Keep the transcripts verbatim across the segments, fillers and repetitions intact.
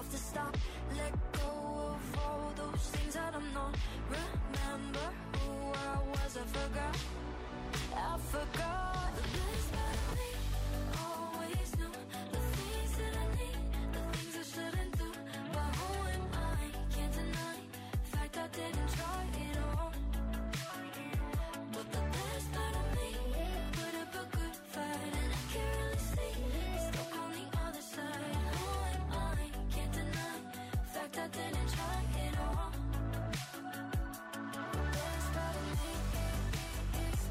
off the stop. Let go of all those things that I'm not. Remember who I was, I forgot. I forgot. The best part of me always knew the things that I need, the things I shouldn't do. But who am I? Can't deny the fact I didn't try it all. But the best part of me put up a good fight, and I can't really see it's stuck on the other side. Who am I? Can't deny the fact I didn't try it all. The best part of me is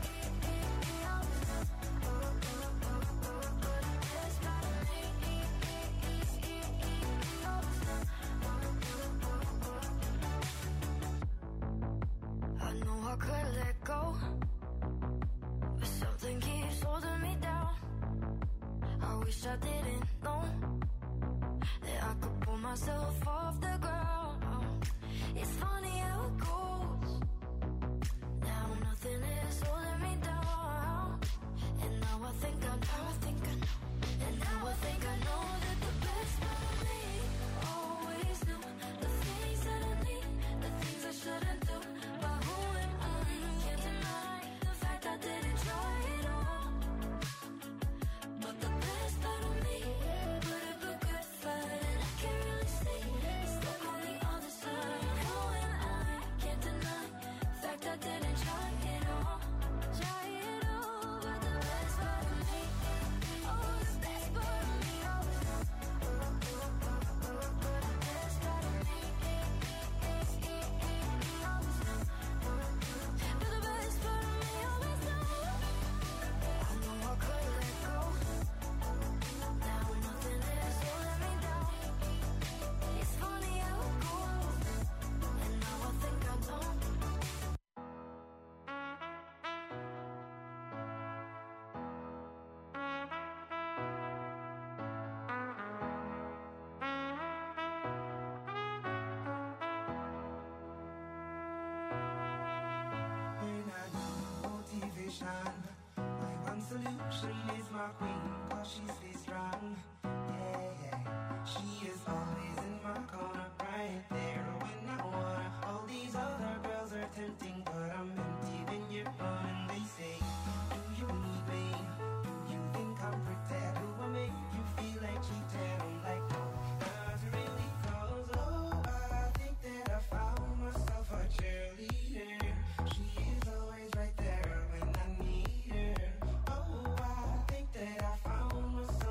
I know I could let go, but something keeps holding me down. I wish I didn't know that I could pull myself off the ground. It's funny how it goes. Now nothing is holding me down, and now I think I know, I think I know, and now I think I know that the best part of me always knew the things that I need, the things I shouldn't do. But who am I? Can't deny the fact I didn't try it all. But the best part of me put up a good fight, and I can't really see it's stuck on the other side. Who am I? Can't deny the fact I didn't try it all. Try it all, but the best part of me, oh, the best part of me always knows. But the best part of me always knows. But the best part of me always knows. I know I could let go. Now nothing is holding me down. It's funny how it goes, and now I think I don't. When I need motivation, my one solution is my queen, cause she stays strong. Yeah, yeah. She is always in my corner, right there when I wanna. All these other girls are tempting, but I'm empty when you're gone. And they say, do you need me? Do you think I'm pretty? Do I make you feel like cheating? I'm like, no, not really, cause oh, I think that I found myself a cheerleader. She is always right there when I need her. Oh, I think that I found myself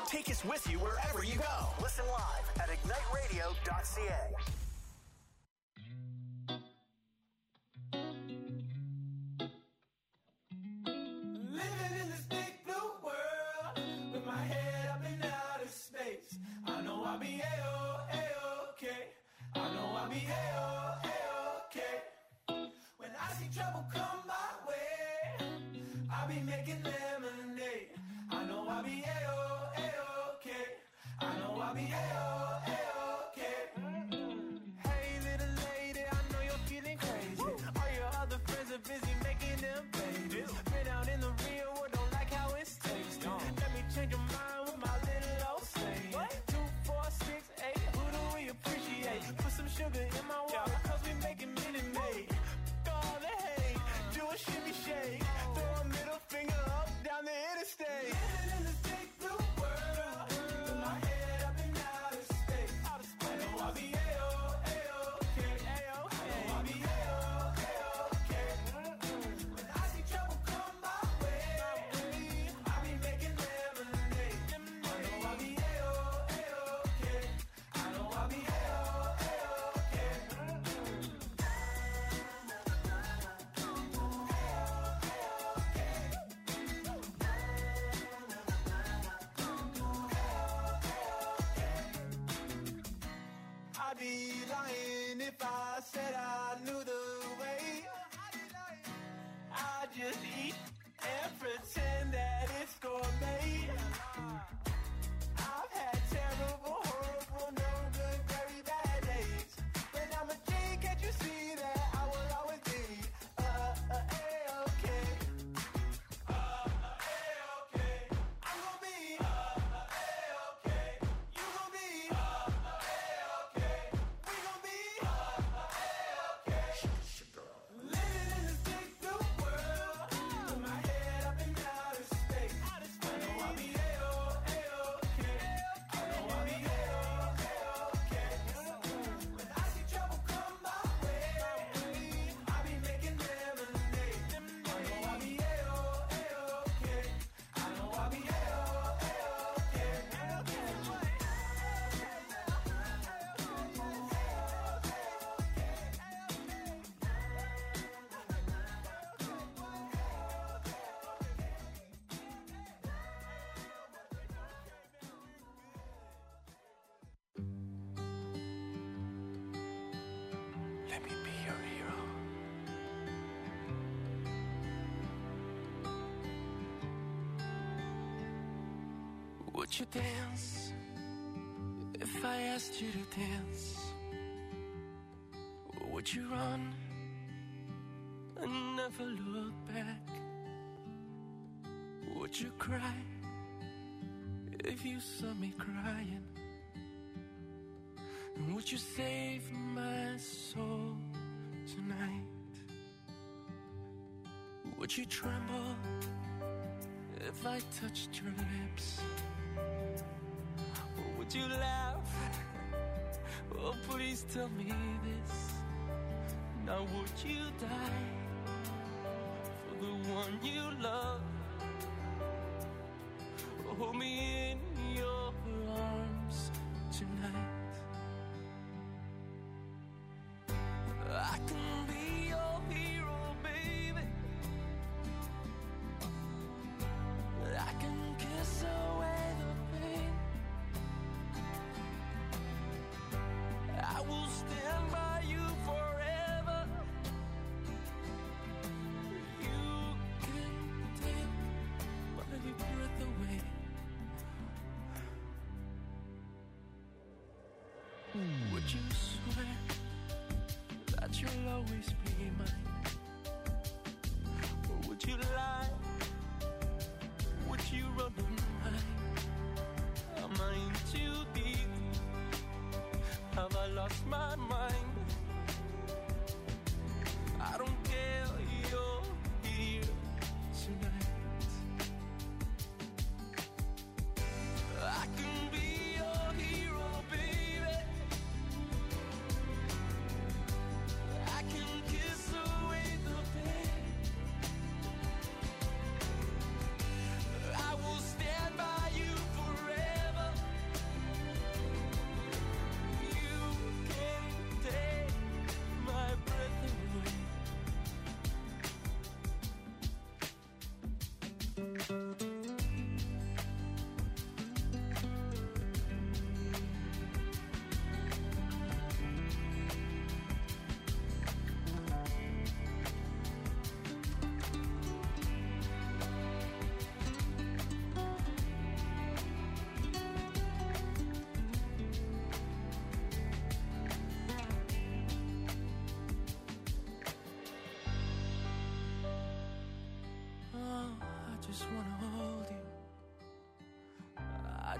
Take us with you wherever you go. Listen live at ignite radio dot c a. Living in this big blue world with my head up in outer space. I know I'll be A-O, A-OK. I know I'll be A-O, A-OK. When I see trouble come my way, I'll be making lemonade. I know I'll be A-O, A-OK. I know I'll be A-O, A-OK. Hey little lady, I know you're feeling crazy. All your other friends are busy making them babies. Been out in the real world, don't like how it's tasting. Let me change your mind with my little old saying. Two, four, six, eight, who do we appreciate? Put some sugar in my water, cause we making Minute Maid. All the hate, do a shimmy shake. Throw a middle finger up down the interstate. Living in this big blue world with my head up in outer space. I know I'll be A-O, A-OK. I know I'll be A-O, A-OK. When I see trouble come my way, I'll be making lemonade. I know I'll be A-O, A-OK. I know I'll be A-O, A-OK. I'd be lying if I said I knew the way. I just eat and pretend that it's gourmet. I've had terrible, horrible, no good, very bad days. But I'm a G, can't you see that I will always be uh, uh, A-OK. Uh, uh, A-OK. I'm gonna be uh, uh, A-OK. You gonna be uh, uh, A-OK. We gonna be uh, uh, A-OK. Living in this big blue world with my head up in outer space. I know I'll be A-O, A-OK. I know I'll be A-O, A-OK. When I see trouble come my way, I'll be making lemonade. I know I'll be A-O, A-OK. I know I'll be A-O, A-OK. Let me be your hero. Would you dance if I asked you to dance? Or would you run and never look back? Would you cry if you saw me crying? And would you save my soul tonight? Would you tremble if I touched your lips? Or would you laugh? Oh, please tell me this. Now would you die for the one you love? Hold me in your arms tonight. I can be your hero, baby. I can kiss away the pain. I will stand by you forever. You can take my breath away. Would you swear that you'll always be mine? Or would you lie? Would you run and hide? Am I in too deep? Have I lost my mind? I don't care, you're here tonight. I can be your hero, baby. I can kiss away the pain.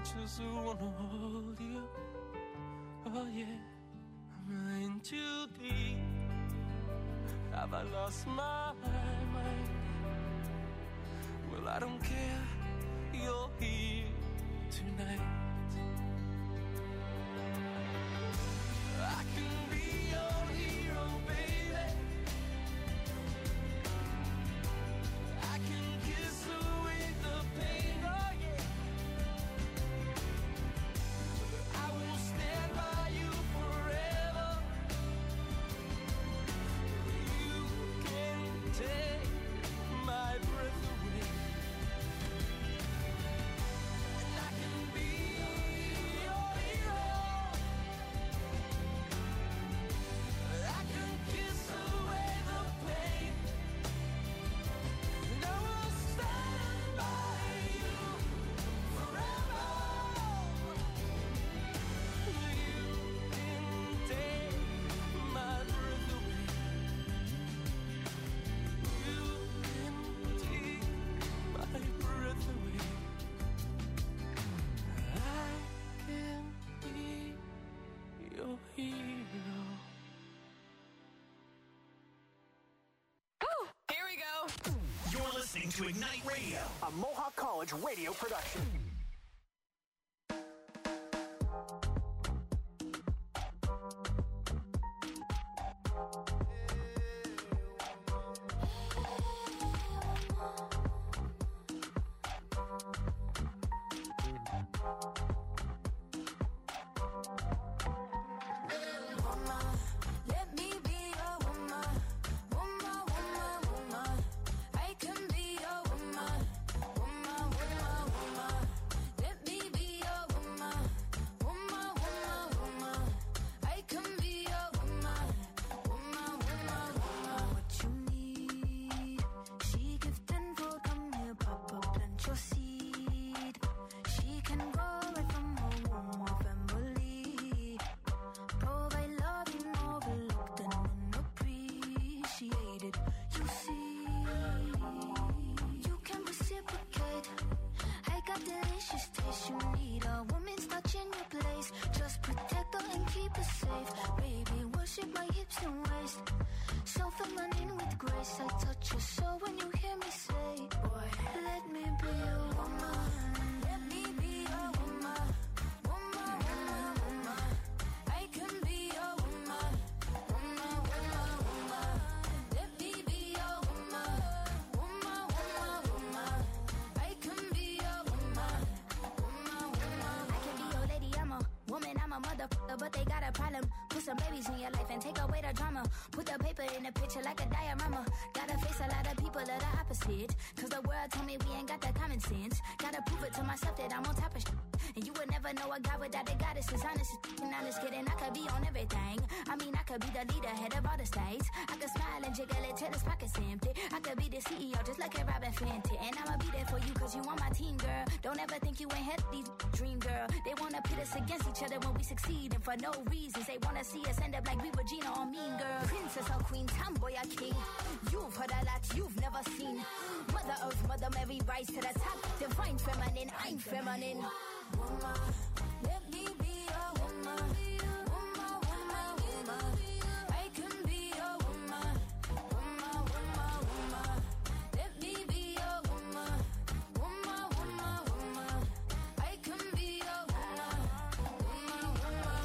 just wanna hold you. Oh yeah, am I in too deep? Have I lost my mind? Well, I don't care, you're here tonight. I can be your hero, baby. I can kiss away the pain, oh yeah. I will stand by you forever. You can take my breath away. And I can be your hero. I can kiss away the pain. And I will stand by you forever. You can take my breath away. You can take my breath away. I can be your hero. Here we go. You're listening to Ignite Radio, a Mohawk College radio production. Woman, let me be your woman. Woman, woman, woman. I can be your woman. Woman, woman, woman. Let me be your woman. Woman, woman, woman. I can be your woman. Woman, woman, woman. What you need? She give tenfold, come here, Papa, plant your seed. She can grow right from her womb or family. Provide love you overlooked and unappreciated. You see, you can reciprocate. I got delicious taste. You need a woman's touch in your place. Just protect her and keep her safe. Baby, worship my hips and waist. So feminine with grace. I touch your soul when you hear me say, boy, let me be your woman. Let me be your woman. Woman, woman, woman. I can be your woman. Woman, woman, woman. Let me be your woman. Woman, woman, woman. I can be your woman. Woman, woman. I can be your lady. I'm a woman. I'm a motherfucker, but they got a problem. Put some babies in your life and take away the drama. Put the paper in the picture like a diorama. Gotta face a lot of people that are opposite. Cause the world told me we ain't got the common sense. Gotta prove it to myself that I'm on top of shit. And you would never know a guy without a goddess is honest. And honest kidding, I could be on everything. I mean, I could be the leader, head of all the states. I could smile and jiggle it till his pockets empty. I could be the C E O just like a Robin Fenty. And I'ma be there for you cause you on my team, girl. Don't ever think you ain't had these dream, girl. They wanna pit us against each other when we succeed. And for no reasons, they wanna see us end up like we were Gina or Mean Girl. Princess or queen, tomboy or king. You've heard a lot you've never seen. Mother Earth, Mother Mary, rise to the top. Divine feminine, I'm feminine. Woman, let me be your woman. Woman, woman, woman. I can be your woman. Woman, woman, woman. Let me be your woman. Woman, woman, woman. I can be your woman. Woman, woman,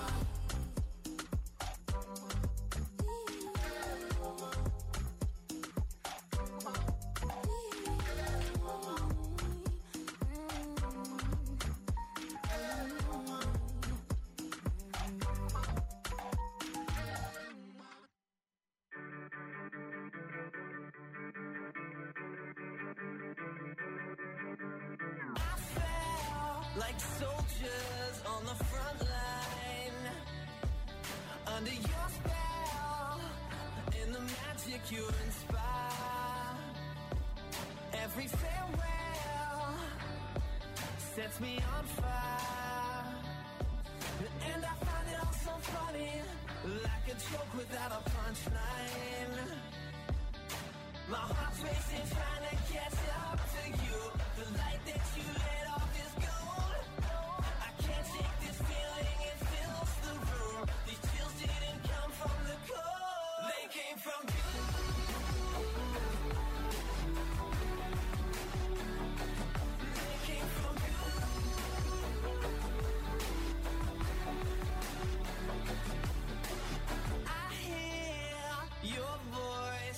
like soldiers on the front line, under your spell, in the magic you inspire. Every farewell sets me on fire, and I find it all so funny, like a joke without a punchline. My heart's racing, trying to catch up to you. The light that you let off is gold.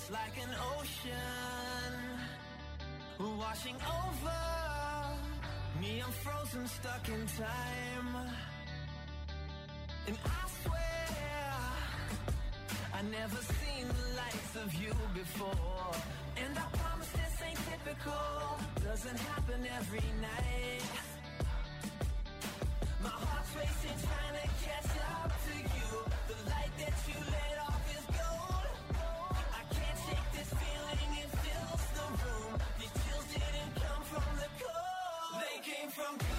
It's like an ocean washing over me. I'm frozen, stuck in time. And I swear I never seen the likes of you before. And I promise this ain't typical, doesn't happen every night. My heart's racing, trying to catch up to you. The light that you let off is gold. I can't shake this feeling, it fills the room. These chills didn't come from the cold, they came from you.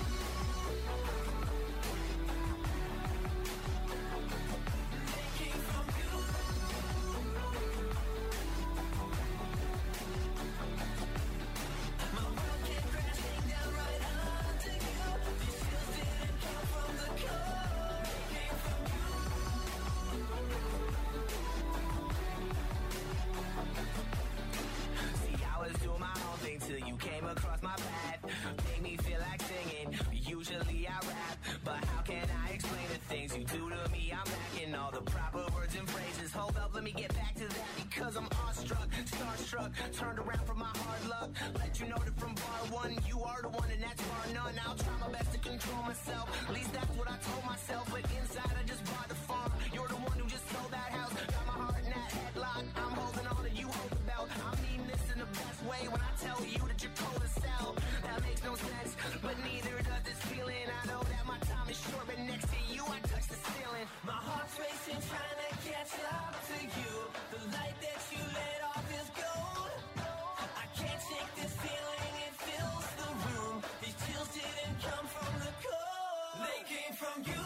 Till you came across my path, made me feel like singing. Usually I rap, but how can I explain the things you do to me? I'm lacking all the proper words and phrases. Hold up, let me get back to that, because I'm awestruck, starstruck, turned around from my hard luck. Let you know that from bar one, you are the one and that's bar none. I'll try my best to control myself, at least that's what I told myself. But inside I just bought the farm. You're the one who just sold that house. Got my heart in that headlock. I'm holding on and you hold the belt. I mean this in the best way when I tell you that you're cold as hell. That makes no sense, but neither does this feeling. I know that my time is short, but next to you I touch the ceiling. My heart's racing, trying to catch up to you. The light that you let off is gold. I can't shake this feeling, it fills the room. These chills didn't come from the cold, they came from you.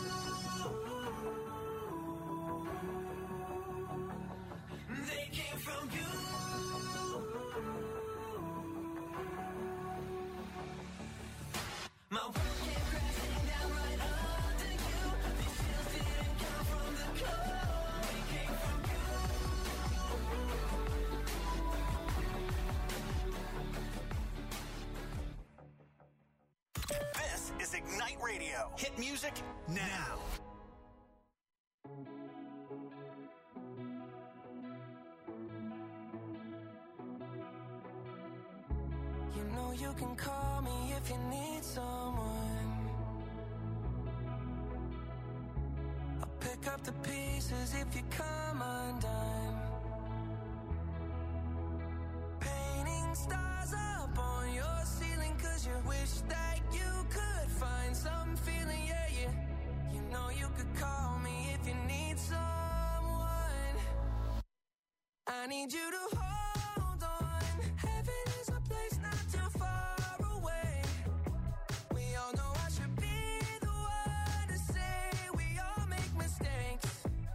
They came from you. My world came crashing down right under you. These chills didn't come from the cold, they came from you. This is Ignite Radio. Hit music now. You know you can call me if you need someone. I'll pick up the pieces if you come undone. Painting stars up on your ceiling, cause you wish that you could find some feeling, yeah, yeah. You know you could call me if you need someone. I need you to hold on. Heaven is a place not too far away. We all know I should be the one to say we all make mistakes.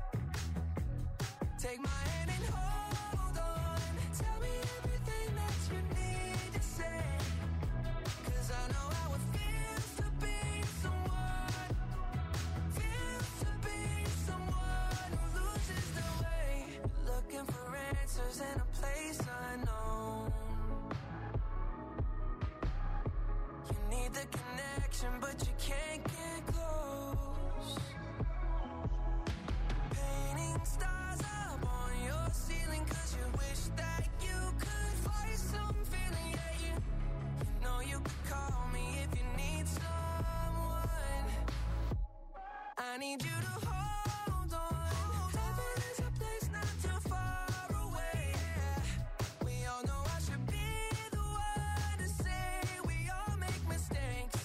Take my hand and hold on. Tell me everything that you need to say. Cause I know how it feels to be someone. Feels to be someone who loses their way. Looking for answers in a place unknown. You need the connection, but you can't get close. Painting stars up on your ceiling, cause you wish that you could find some feeling, yeah, you, you know you could call me if you need someone. I need you to hold on. Heaven is a place not too far away. We all know I should be the one to say we all make mistakes.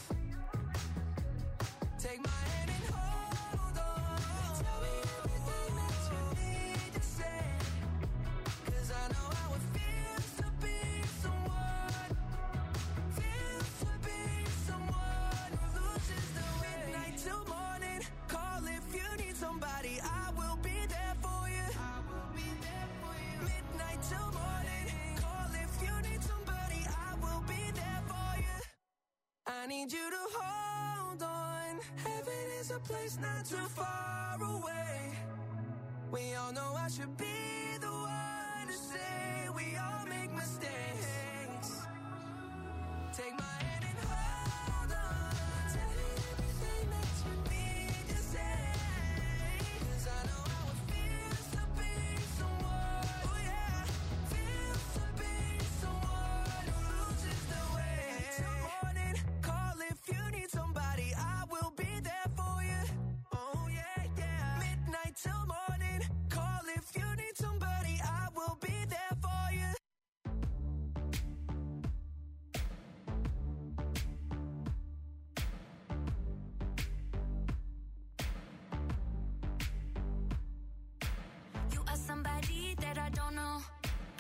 Take my hand and hold on. Tell me everything that you need to say. Cause I know how it feels to be someone. Feels to be someone who loses the way. Midnight till morning, call if you need somebody. I will be there for you. I will be there for you. Midnight till morning, call if you need somebody. I will be there for you. I need you to hold on. Heaven is a place not too far away. We all know I should be the one to say we all make mistakes. Take my hand and hold on. Tell me everything that you need to say. Cause I know how it feels to be someone. Oh yeah.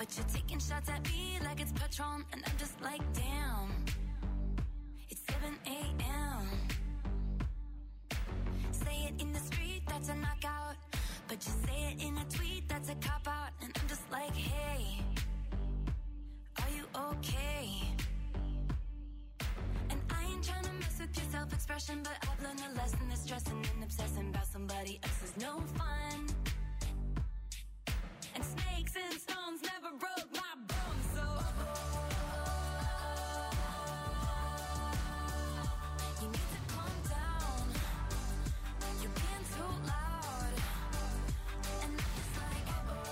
But you're taking shots at me like it's Patron, and I'm just like, damn. It's seven a.m. Say it in the street, that's a knockout. But you say it in a tweet, that's a cop-out. And I'm just like, hey, are you okay? And I ain't trying to mess with your self-expression, but I've learned a lesson that stressing and obsessing about somebody else is no fun. And snakes and stones never broke my bones, so you need to calm down. You're being too loud. And I'm just like,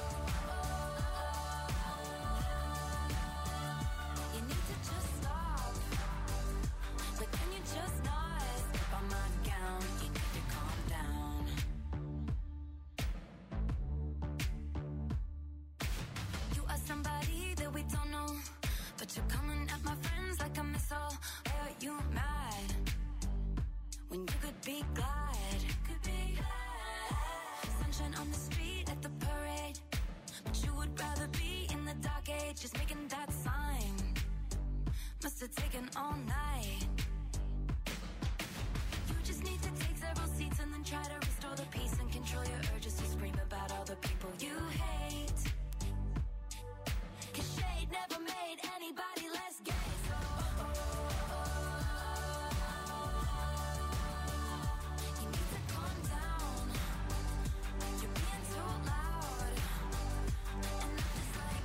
you need to just stop. But can you just not step on my gown? You need to calm down. You are somebody that we don't know, but you're coming at my friends like a missile. Why are you mad when you could be glad? Could be glad. Sunshine on the street at the parade, but you would rather be in the dark age, just making that sign. Must have taken all night. You just need to take several seats and then try to restore the peace and control your urges to scream about all the people you hate. Cause shade never made anybody less gay, so you need to calm down. You're being too loud. And I'm just like,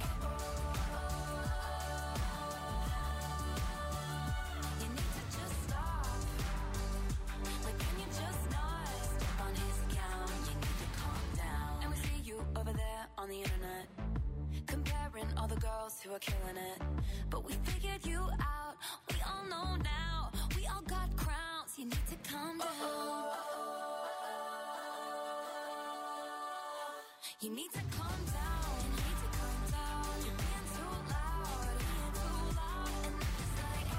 you need to just stop. Like, can you just not step on his gown? You need to calm down. And we see you over there on the internet, comparing all the girls who are killing it. But we figured you out. We all know now. We all got crowns. You need to calm down. You need to calm down. You need to calm down. You're being too loud. Being too loud. And I'm just like,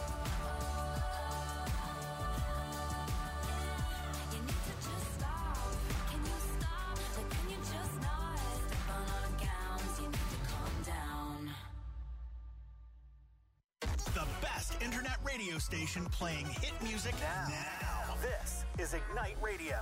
you need to just stop. Can you stop? Like, can you just not step on our gowns? You need to calm down. The best internet radio station playing hit music now. now. This is Ignite Radio.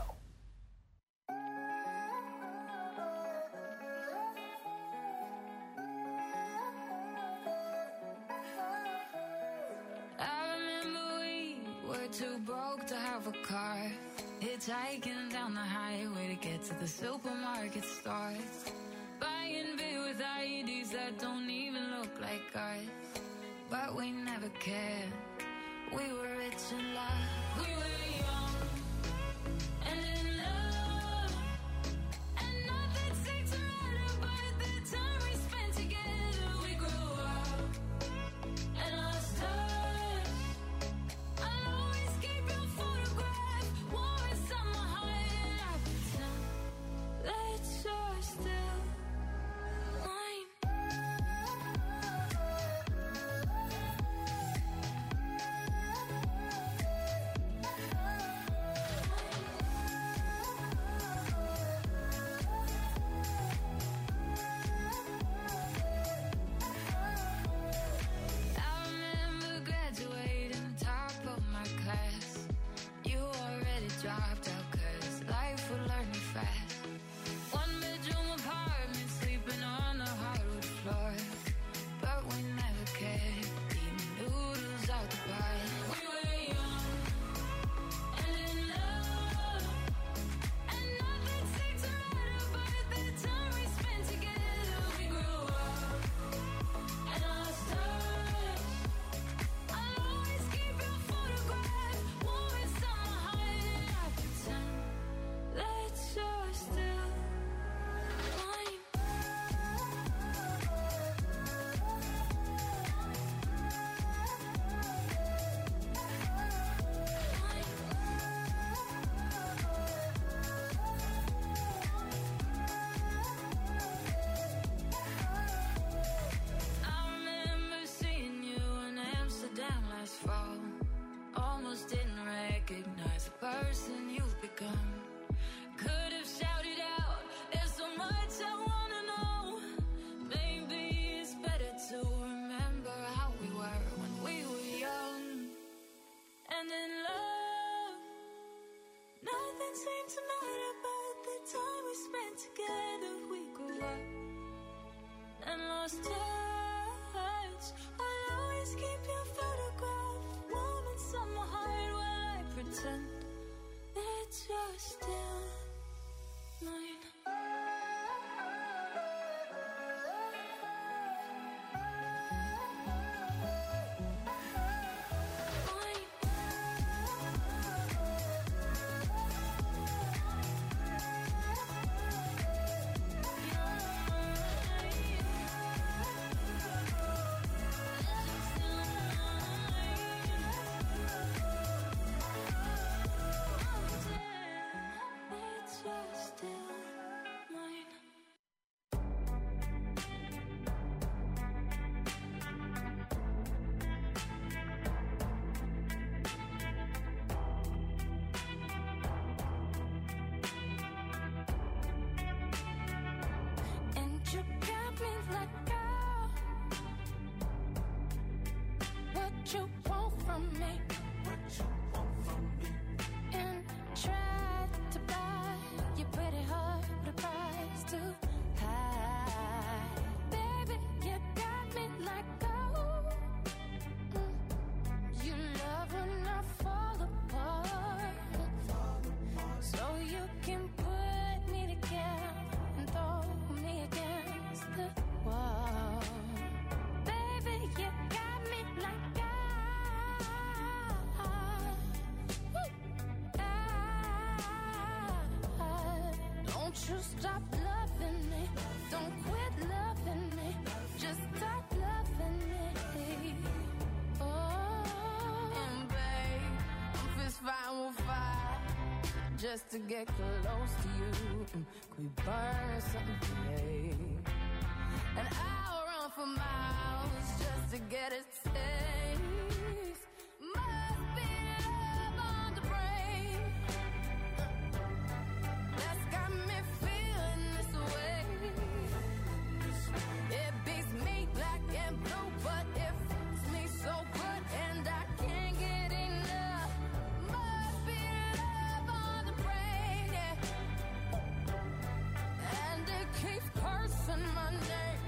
I remember we were too broke to have a car, hitchhiking down the highway to get to the supermarket store, buying beer with I E Ds that don't even look like ours. But we never cared. We were rich in love. We were young and in love, and nothing seemed to matter but the time we spent together. We grew up and lost touch. I'll always keep your photograph warm inside my heart, and I pretend that you're still mine. I remember graduating top of my class. You already dropped out 'cause life would learn you fast. One bedroom apartment. you want from me. What you want from me? And tried to buy your pretty heart with a price too high. Baby, you got me like gold. Mm. You love when I fall apart, so you can put me together and throw me against the wall. Baby, you got me like gold. Don't you stop loving me. Don't quit loving me. Just stop loving me. Oh, and babe, I'm fist fighting with fire just to get close to you. Mm, Could we burn something today? And I'll run for miles just to get a taste. Must be love on the brain that's got me feeling this way. It beats me black and blue, but it fits me so good, and I can't get enough. Must be love on the brain, yeah. And it keeps cursing my name.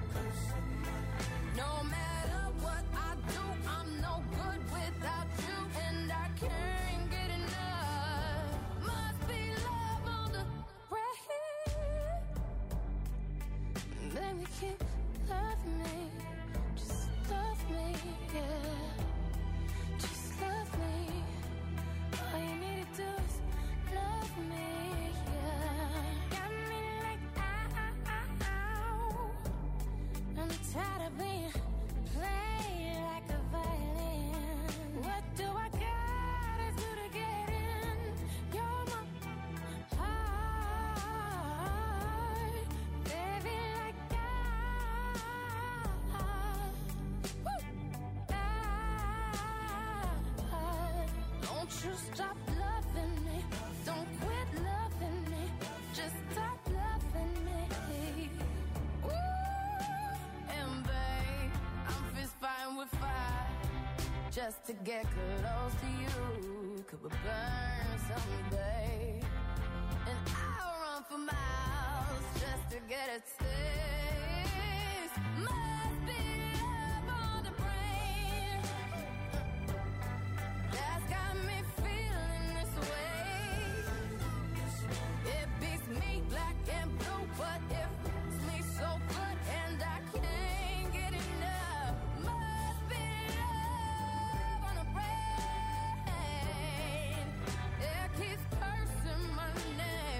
No matter what I do, I'm no good without you, and I can't get enough. Must be love on the brain. Baby, keep loving me. Just love me, yeah. Just love me. All you need to do is love me, yeah. Got me like ow. I'm tired of being played like a violin. What do I gotta do to get in? You're my heart, baby, like I. Woo! I. Don't you stop loving me. Don't quit loving me. Just stop loving me. Ooh, and babe, I'm fist fighting with fire just to get close to you. Could we burn someday? And I'll run for miles just to get a taste. Must be love on the brain that's got me feeling this way. It beats me black and blue, but it fits me so good, and I can't get enough. Must be love on the brain. It keeps cursing my name.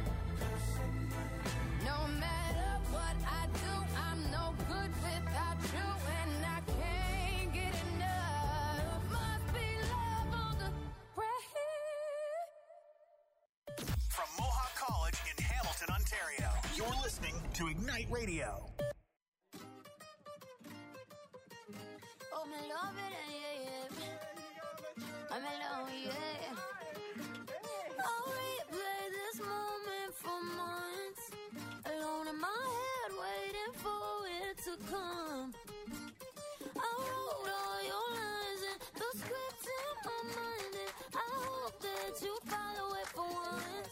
No matter what I do, I'm no good without you, and I can't get enough. Must be love on the brain. From Mohawk College in Hamilton, Ontario, you're listening to Ignite Radio. Oh, me love it, yeah, yeah. I'm alone, yeah. I'll replay this moment for months. Alone in my head, waiting for it to come. I wrote all your lines and the script in my mind, and I hope that you follow it for once.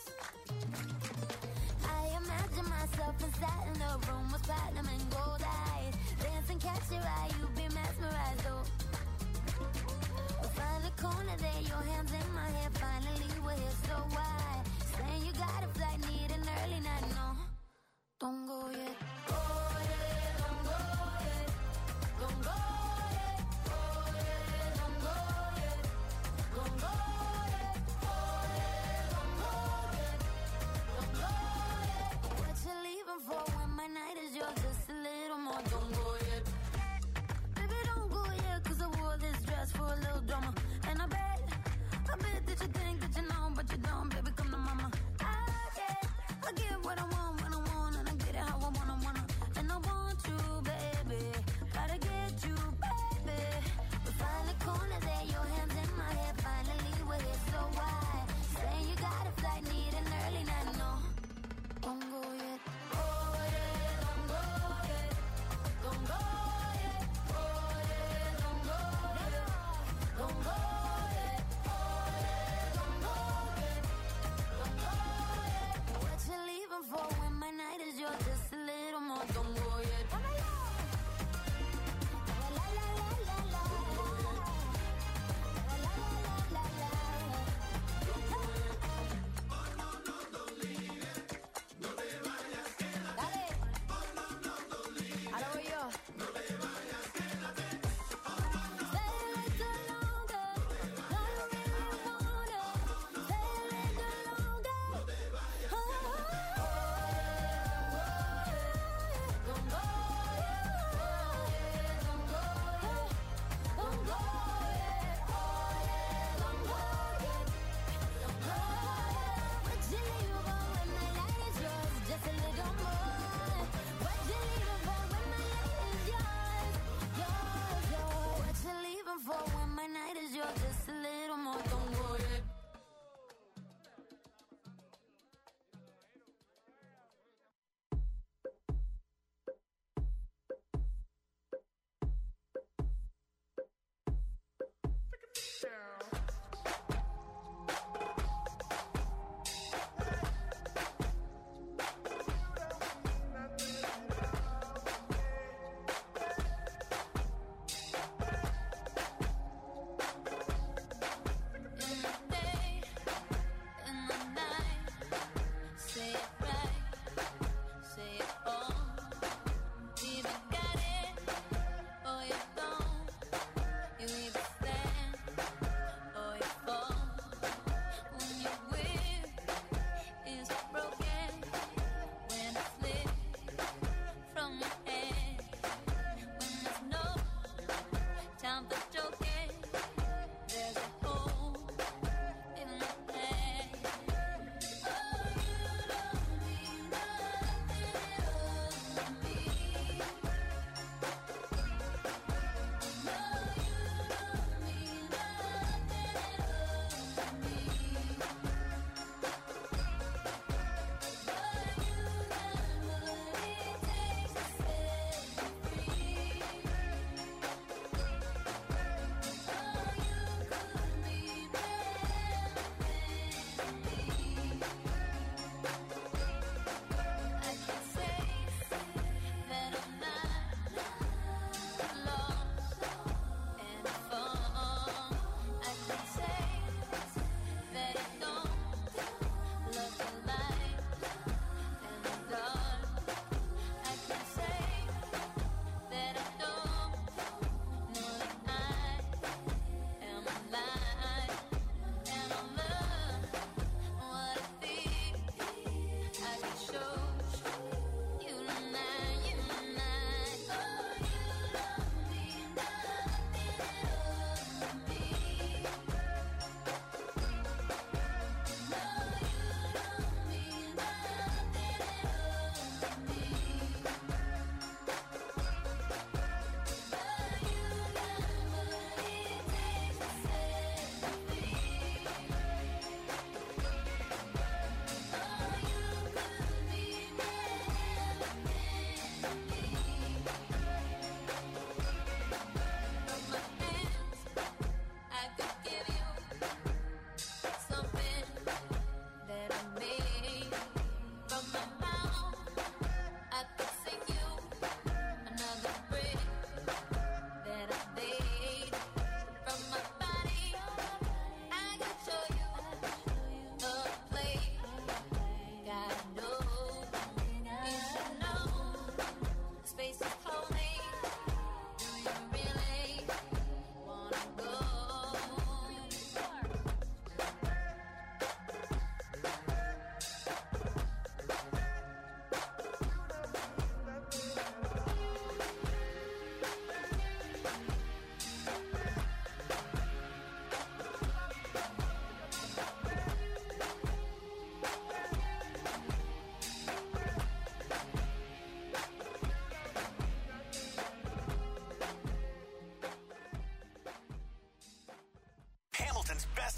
I imagine myself inside in the room with platinum and gold eyes. Dance and catch your eye, you be mesmerized, oh. We'll find a corner there, your hands in my hair. Finally, we're here, so why? Saying you got a flight, need an early night, no. Don't go yet. Oh, yeah, don't go yet. Don't go yet. Oh, yeah, don't go yet. Don't go yet. Oh, yeah, don't go yet. Don't go yet. What you leaving for when my night is yours? Just a little more. Don't go yet. Baby, don't go yet, 'cause I wore this dress for a little drama. And I bet, I bet that you think that you know, but you don't. Baby, come to mama. I get, I get what I want when I want, and I get it how I wanna, wanna.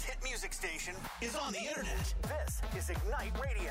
hit music station is on the internet. This is Ignite Radio.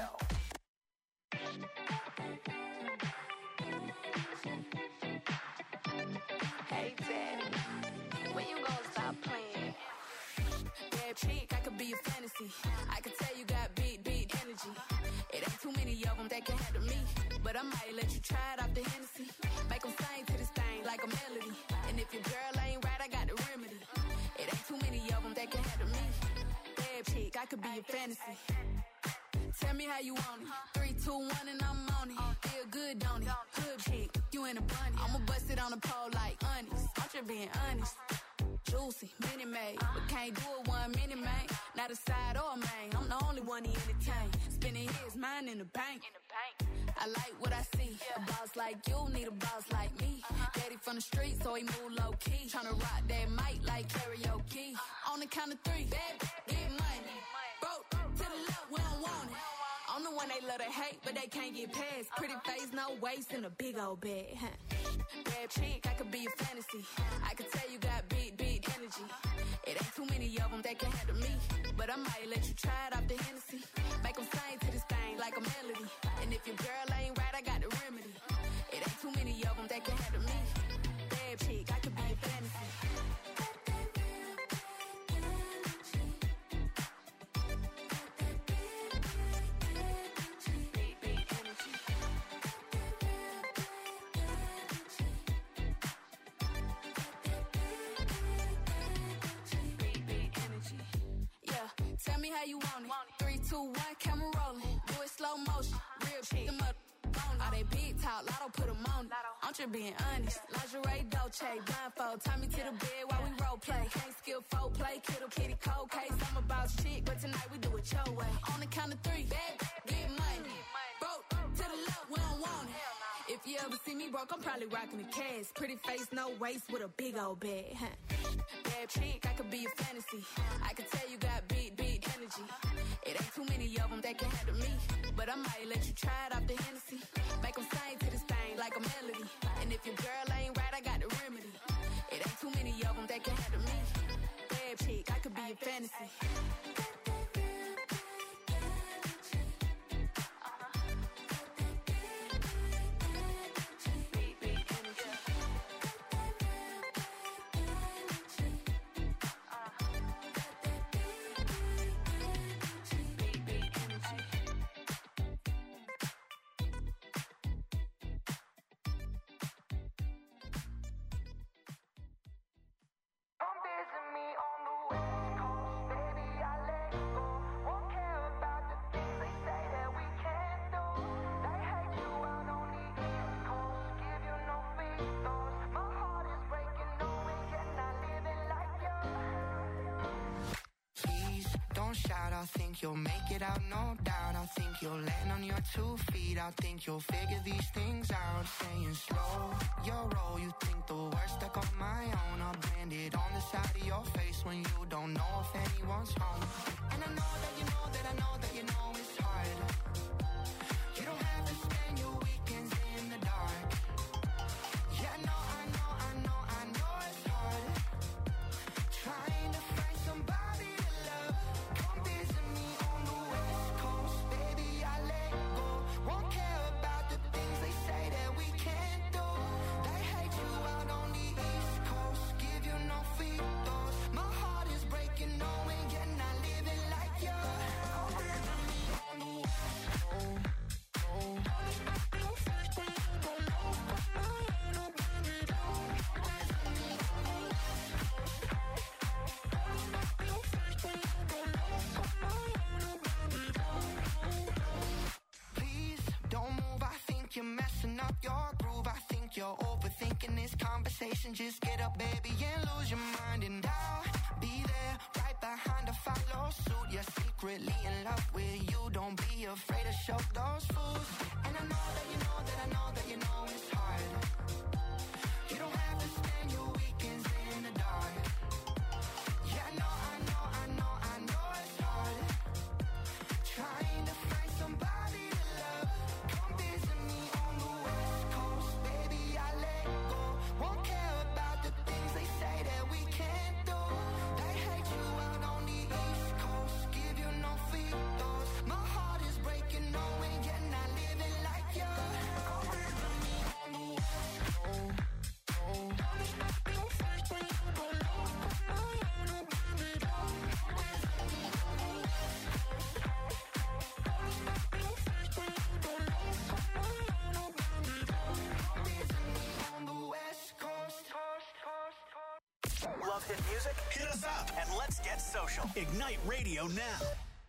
Hey, Daddy, when you gonna stop playing? Bad chick, I could be a fantasy. I could tell you got big, big energy. It ain't too many of them that can handle me. But I might let you try it off the Hennessy. Make them sing to this thing like a melody. And if your girl ain't right, I got the remedy. It ain't too many of them that can handle me. Bad chick, I could be a fantasy. Tell me how you want it. Three, two, one, and I'm on it. Feel good, don't it? Hood chick, you in a bunny. I'ma bust it on the pole like honest. I'm just being honest. Juicy, mini made, but can't do it one minute, man. Not a side or a main. I'm the only one he entertain. Spending his mind in the bank. I like what I see. A boss like you need a boss like me. Daddy from the street, so he move low key. Tryna rock that mic like karaoke. On the count of three, baby, get money. Broke to the left, we don't want it. I'm the one they love to hate, but they can't get past. Pretty face, no waist, and a big old bag. Huh? Bad chick, I could be a fantasy. I could tell you got big, big energy. It ain't too many of them that can handle me. But I might let you try it off the Hennessy. Make them sing to this thing like a melody. And if your girl ain't right, I got the remedy. It ain't too many of them that can handle me. Bad chick, I could be a fantasy. Tell me how you want it. Three, two, one, camera rolling. Do it slow motion. Real chick. Them up on all they big talk. Lotto put them on it. I'm just being honest. Lingerie, Dolce, blindfold. Tie me to the bed while we role play. Can't skill folk play. Kiddo, kitty, cold case. I'm about shit, but tonight we do it your way. On the count of three, bad, get money. Broke to the left, we don't want it. If you ever see me broke, I'm probably rocking the cash. Pretty face, no waist, with a big old bag. Huh? Bad chick, I could be a fantasy. I could tell you got big, big energy. It ain't too many of them that can handle me. But I might let you try it off the Hennessy. Make them sing to this thing like a melody. And if your girl ain't right, I got the remedy. It ain't too many of them that can handle me. Bad chick, I could be a fantasy. Shout, I think you'll make it out, no doubt. I think you'll land on your two feet. I think you'll figure these things out. Staying slow, your roll. You think the worst stuck on my own. I'll brand it on the side of your face when you don't know if anyone's home. And I know that you know that I know that you know it's hard. You don't have to spend your weekends in the dark. Yeah, I know, I know, I know, I know it's hard. Trying to find somebody to love. Come visit me on the West Coast, baby, I let go. Won't care about the things they say that we can't do. They hate you out on the East Coast, give you no free throws. My heart is breaking, knowing you're not living like you. Come visit me on the West Coast. Please don't move, I think you're messing up your groove. I think you're overthinking this conversation. Just get up, baby, and lose your mind. And I'll be there, right behind to follow suit. You're secretly in love with you. Don't be afraid to show those fools. And I know that you know that I know that you know it's hard. You don't have to spend your weekends in the dark. Yeah, I know, I know, I know, I know it's hard. Trying to find somebody to love. Come visit me on the West Coast, baby, I let go. Won't care about the things they say that we can't do. They hate you out on the East Love hit music? Hit us up and let's get social. Ignite Radio now.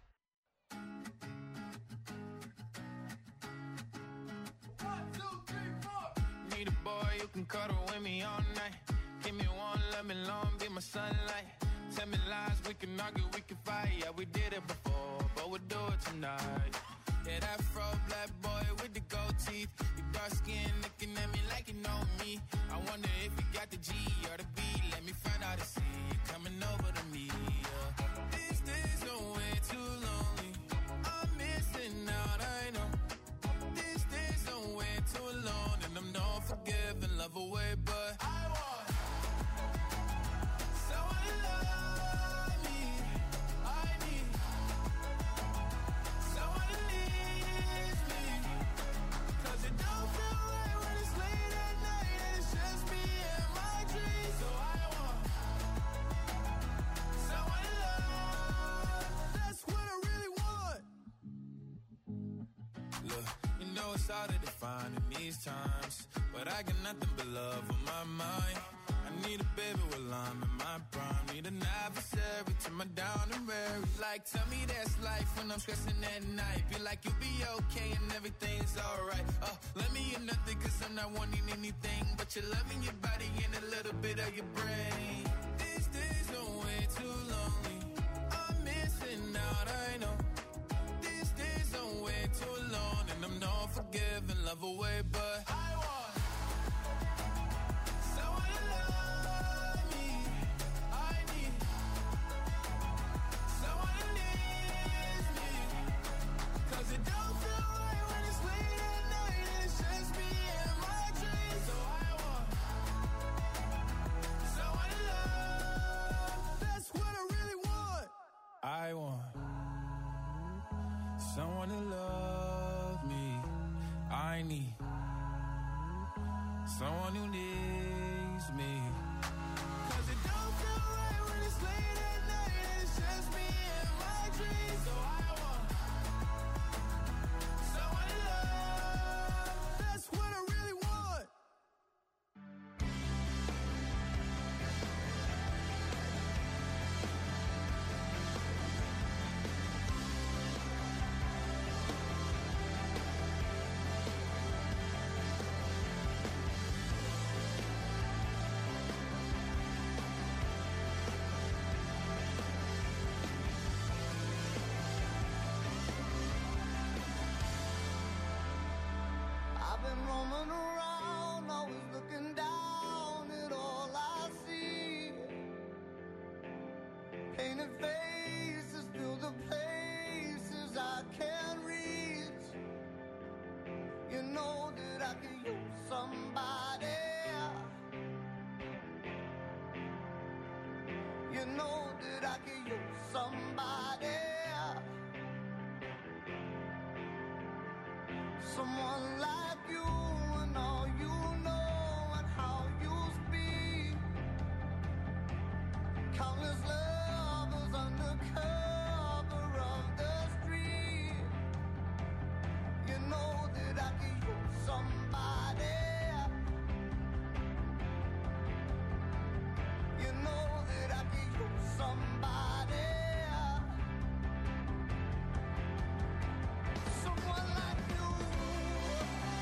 One, two, three, four. Need a boy you can cuddle with me all night. Give me one, let me long, be my sunlight. Tell me lies, we can argue, we can fight. Yeah, we did it before, but we'll do it tonight. Yeah, that fro black boy with the gold teeth. Your dark skin looking at me like you know me. I wonder if you got the G or the B. Let me find out and see you coming over to me. Yeah. These days are way too lonely. I'm missing out, I know. These days are way too alone. And I'm not forgiving, love away, but I want someone to love me. I need someone to leave me. Cause it don't feel right when it's late at night and it's just me and my dreams. So I want someone to love. That's what I really want. Look, you know it's hard to define in these times, but I got nothing but love on my mind. I need a baby while I'm in my prime. Need an adversary to my down and weary. Like, tell me that's life when I'm stressing at night. Be like, you'll be okay and everything's alright. Uh, let me in nothing cause I'm not wanting anything but you're loving your body and a little bit of your brain. These days are way too lonely. I'm missing out, I know. These days are way too alone. And I'm not forgiving, love away, but I want someone to love me. I need someone to need me. Cause it don't feel right when it's late at night and it's just me and my dreams. So I want someone to love. That's what I really want. I want someone to love me. I need someone who needs me. Cause it don't feel right when it's late at night and it's just me and my dreams. So I want someone to love. That's what I really want. I've been roaming around, always looking down at all I see. Painted faces fill the places I can't reach. You know that I could use somebody. You know that I could use somebody. Someone like you and all you know and how you speak. Countless lovers under cover of the street. You know that I could use somebody. You know that I could use somebody. Someone like you.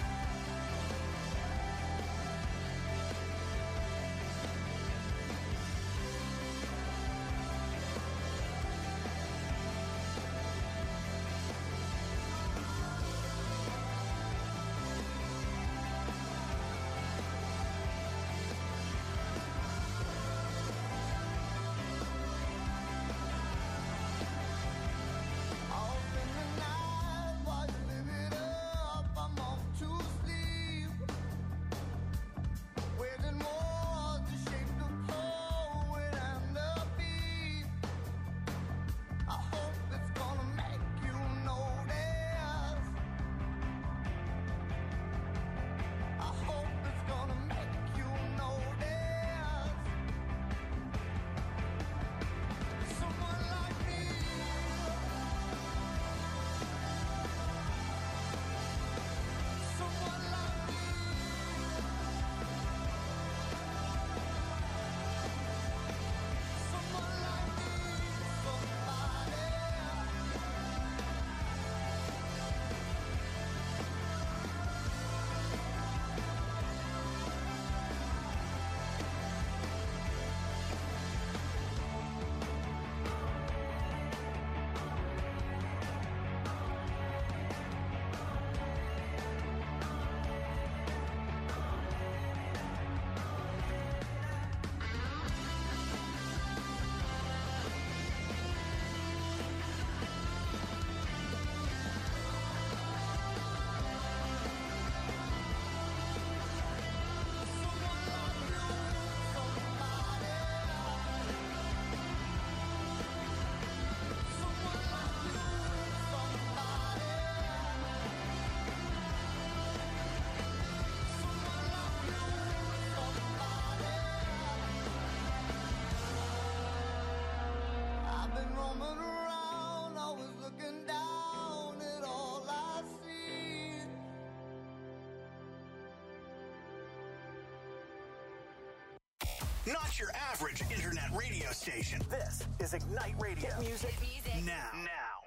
Not your average internet radio station. This is Ignite Radio. Hit music, music. now. Now.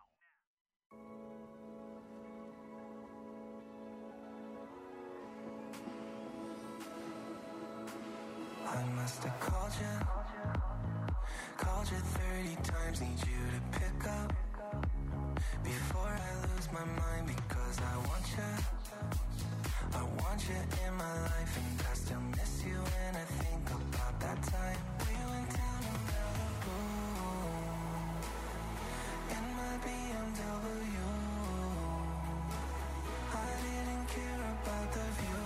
I must have called you, called you thirty times, need you to pick up before I lose my mind, because I want you, I want you in my life, and I still miss you when I think about that time we went down to Malibu in my B M W. I didn't care about the view,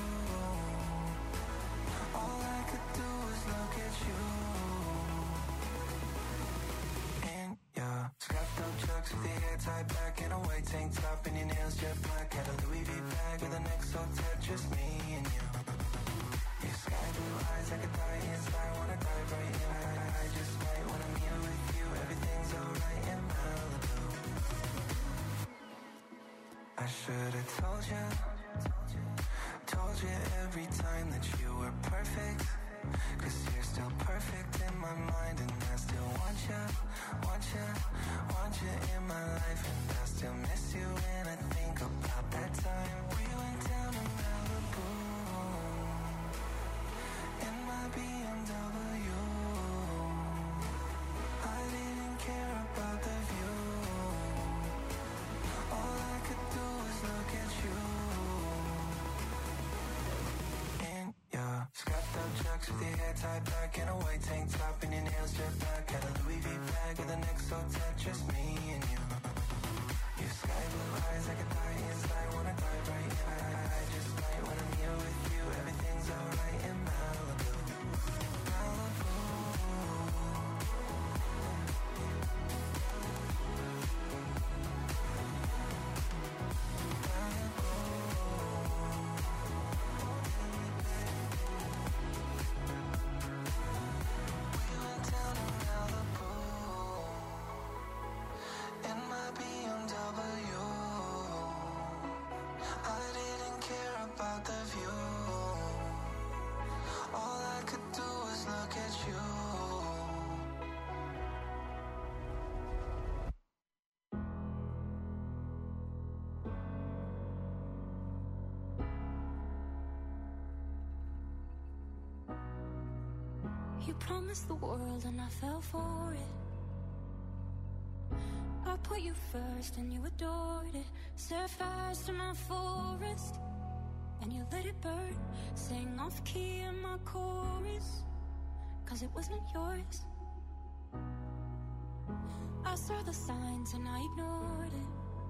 all I could do was look at you. In your scrapped up chucks with your hair tied back in a white tank top and your nails jet black, had a Louis V bag with an X O tat, just me and you. Your sky blue eyes, I could die inside, wanna dive right in. I, I just might when I'm here with you, everything's alright in Malibu. I should've told you, told you every time that you were perfect, cause you're still perfect in my mind, and I still want you, want you, want you in my life, and I still miss you when I think about that time we went down to Malibu in my B M W. I didn't care about the view, all I could do was look at you. In your scrapped up chucks with your hair tied back in a white tank top and your nails jet black, had a Louis V bag with an X O tat, just me and you. Your sky blue eyes, I could die inside, wanna dive right in. I, I just might when I'm here with you, everything's alright in Malibu. Malibu. You promised the world and I fell for it. I put you first and you adored it. Set fires to my forest and you let it burn. Sang off key in my chorus, cause it wasn't yours. I saw the signs and I ignored it.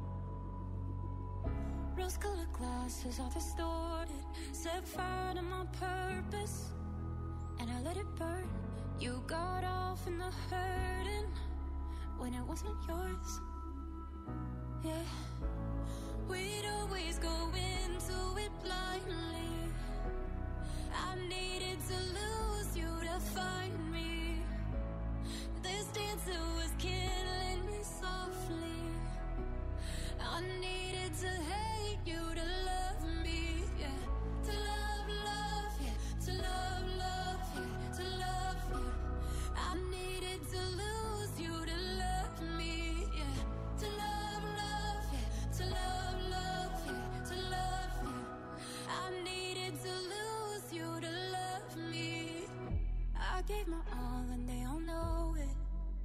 Rose-colored glasses all distorted. Set fire to my purpose and I let it burn. You got off in the hurting when it wasn't yours. Yeah, we'd always go into it blindly. I needed to lose you to find me. This dancer was killing me softly. I needed to hate you to love me. Yeah, to love, love, yeah, to love, love, yeah, to love you. I needed to lose you to love me. Yeah, to love, love, yeah, to love, love, yeah, to love you. I needed to lose you to love me. I gave my all and they all know it.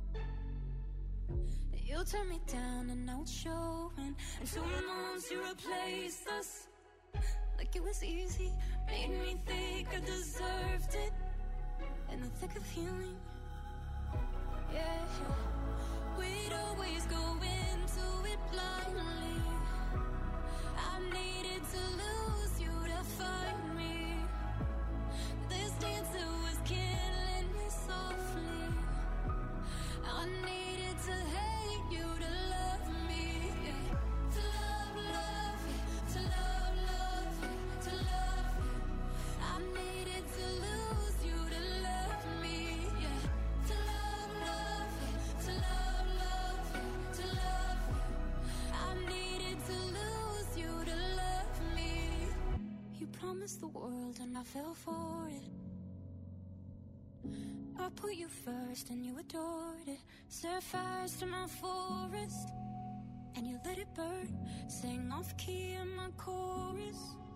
You turned me down and now it's showing. And two months you replaced us like it was easy. Made me think I deserved it in the thick of healing. Yeah, we'd always go into it blindly. I needed to lose you to find me. This dancer was killing me softly. I needed to hate you to love me. Yeah. To love, love, yeah. To love, love, yeah. To love you. I needed to lose you to love me. Yeah. To love, love, yeah. To love, love, yeah. To love you. I needed to lose you to love me. You promised the world and I fell for it. I put you first and you adored it. Set fires to my forest and you let it burn. Sang off key in my chorus.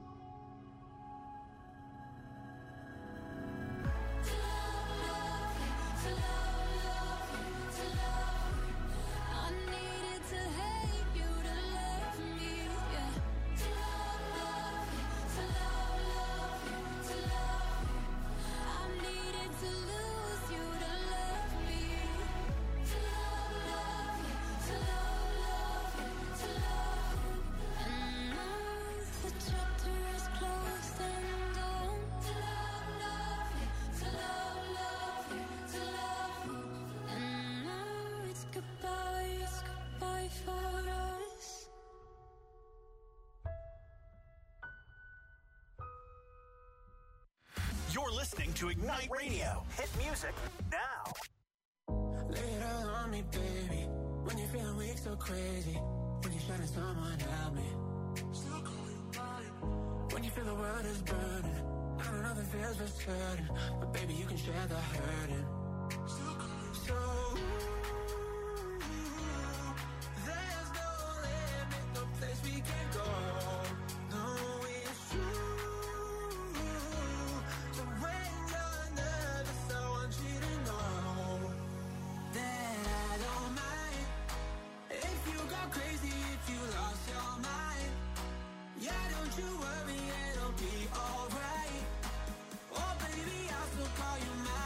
To love, love you, to love, love you, to love. I needed to hate you to love me, yeah. To love, love you, to love, love you, to love. I needed to lose you to love me. To love, love you, to love, love you, to love. And now the chapter is closed and gone. To love, love you, to love, love you, to love. And now it's goodbye, it's goodbye for us. You're listening to Ignite Radio. Hit music now. Lay it all on me, baby. When you're feeling weak, so crazy. When you're shining, someone help me. Still call you mine. When you feel the world is burning, I know nothing feels for certain, but baby, you can share the hurting. Still call you so. There's no limit, no place we can go. No, it's true. So when you're nervous, I want you to know that I don't mind if you go crazy, if you lost your mind. Yeah, don't you worry, it'll be alright. Oh baby, I'll still call you mine.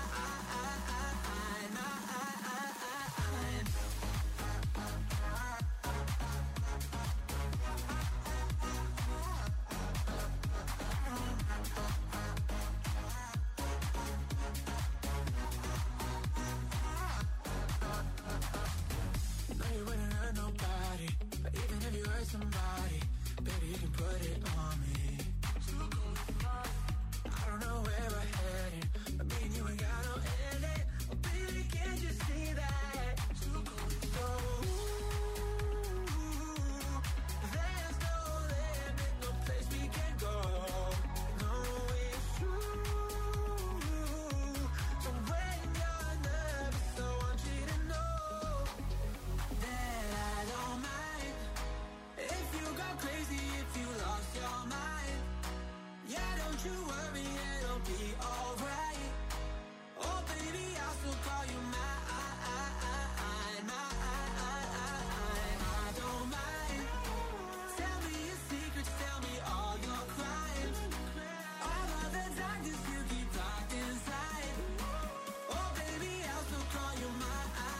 No, you wouldn't hurt nobody, but even if you hurt somebody, baby, you can put it on me. I don't know where we're heading, but me and you ain't got no ending. Oh, baby, can't you see that? So, there's no limit, no place we can go. No, it's true. So when you're nervous, I want you to know that I don't mind if you go crazy, if you lost your mind. Yeah, don't you worry, it'll be alright. Oh baby, I'll still call you mine. I don't mind. Tell me your secrets, tell me all your crimes. All of the darkness you keep locked inside. Oh baby, I'll still call you mine.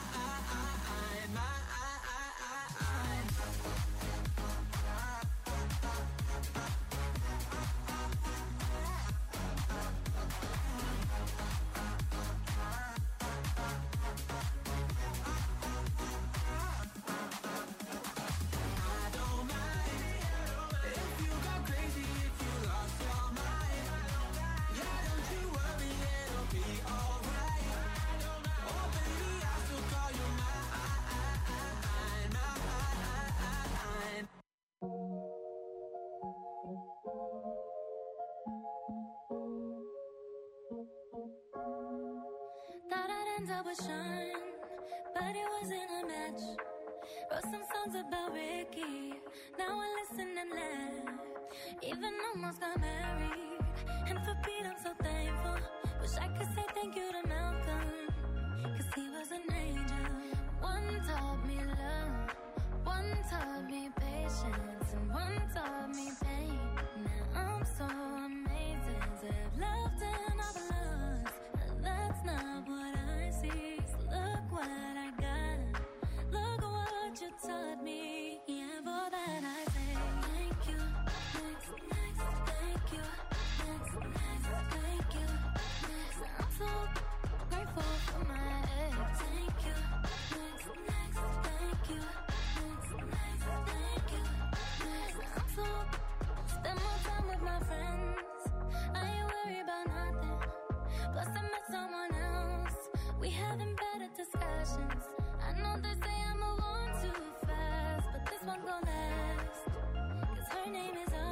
I don't mind if you go crazy, if you lost your mind. Yeah, don't you worry, it'll be alright. Oh baby, I'll still call you mine. Thought I'd end up with Sean, but it wasn't a match. Wrote some songs about Ricky, now I listen and laugh. Even almost got married, and for Pete I'm so thankful. Wish I could say thank you to Malcolm, cause he was an angel. One taught me love, one taught me patience, and one taught me pain. Now I'm so amazing to have loved and I've lost. That's not what I see. So look what I got. Look what you taught me. Yeah, for that I say thank you. Next, next, thank you. Next, next, thank you. Next, I'm so grateful for my ex. Thank you. Next, next, thank you. Next, next, thank you. Next, I'm so spend more time with my friends. I ain't worried about nothing. Plus I met someone else. We having better discussions. I know they say I move on too fast, but this one gon' last. Cause her name is